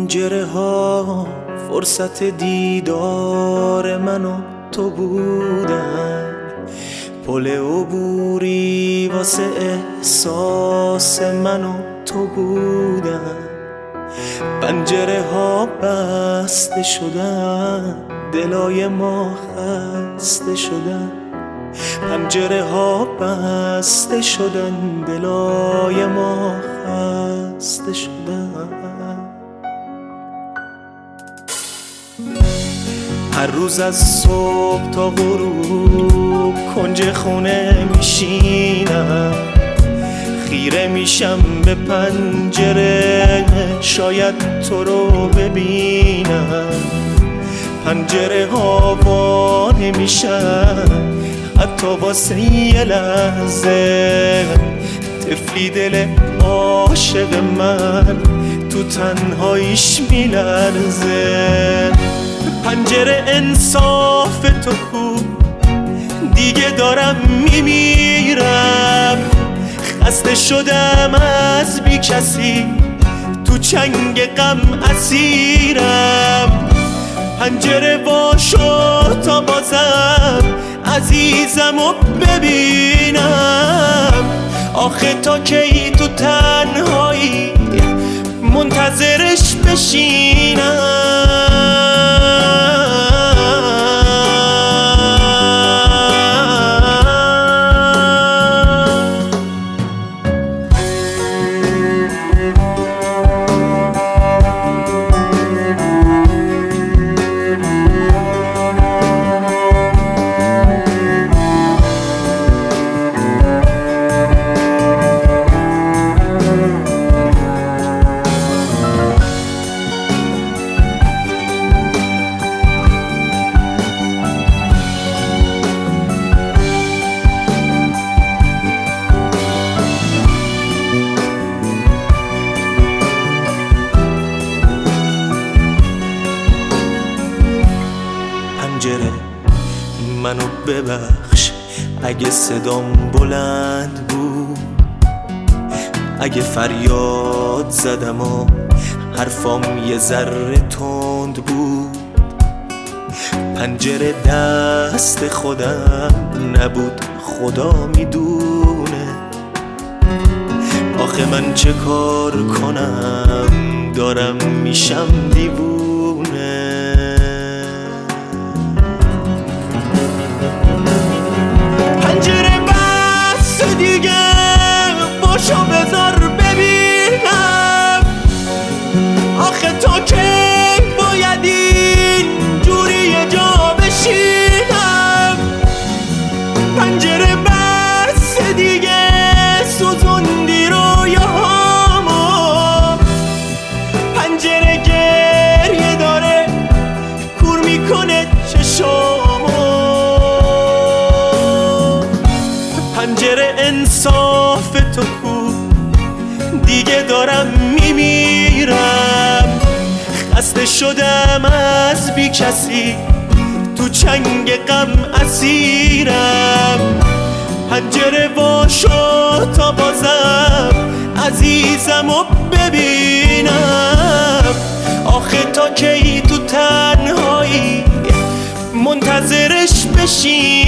پنجره ها فرصت دیدار من و تو بودن، پل عبوری واسه احساس من و تو بودن. پنجره ها بسته شدن، دلای ما خسته شدن. پنجره ها بسته شدن، دلای ما خسته شدن. هر روز از صبح تا غروب کنج خونه میشینم، خیره میشم به پنجره شاید تو رو ببینم. پنجره ها وا نمیشن حتی واسه یه لحظه، طفلی دل عاشق من تو تنهاییش میلرزه. پنجره انصاف تو کو، دیگه دارم میمیرم. خسته شدم از بی کسی، تو چنگ غم اسیرم. پنجره وا شد تا بازم عزیزمو ببینم. آخه تا کی تو تنهایی منتظرش بشینم؟ پنجره منو ببخش اگه صدام بلند بود، اگه فریاد زدم و حرفام یه ذره تند بود. پنجره دست خودم نبود، خدا میدونه. آخه من چه کار کنم، دارم میشم دیوونه. پنجره بس دیگه، باشو بذار ببینم. آخه تا کی باید این جوری یه جا بشینم؟ پنجره بس دیگه، سوزوندی رویاهامو. پنجره گریه داره، کور میکنه چشامو. پنجره انصاف تو کو، دیگه دارم میمیرم. خسته شدم از بی کسی، تو چنگ غم اسیرم. پنجره وا شد تا بازم عزیزمو ببینم. آخه تا کی تو تنهایی منتظرش بشینم؟